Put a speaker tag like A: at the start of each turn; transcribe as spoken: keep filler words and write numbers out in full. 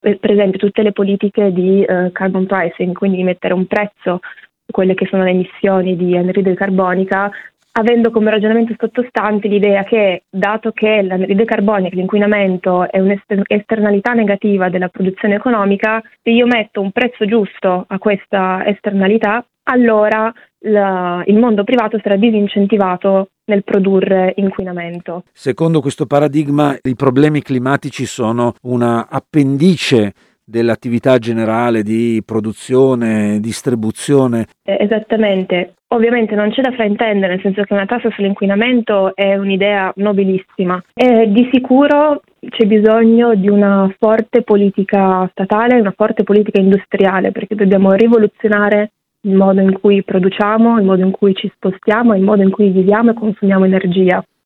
A: per esempio tutte le politiche di uh, carbon pricing, quindi di mettere un prezzo su quelle che sono le emissioni di anidride carbonica, avendo come ragionamento sottostante l'idea che, dato che l'anidride carbonica, l'inquinamento, è un'esternalità negativa della produzione economica, se io metto un prezzo giusto a questa esternalità, allora la, il mondo privato sarà disincentivato nel produrre inquinamento.
B: Secondo questo paradigma, i problemi climatici sono una appendice dell'attività generale di produzione, distribuzione.
A: Eh, esattamente. Ovviamente non c'è da fraintendere, nel senso che una tassa sull'inquinamento è un'idea nobilissima. E di sicuro c'è bisogno di una forte politica statale, una forte politica industriale, perché dobbiamo rivoluzionare il modo in cui produciamo, il modo in cui ci spostiamo, il modo in cui viviamo e consumiamo energia.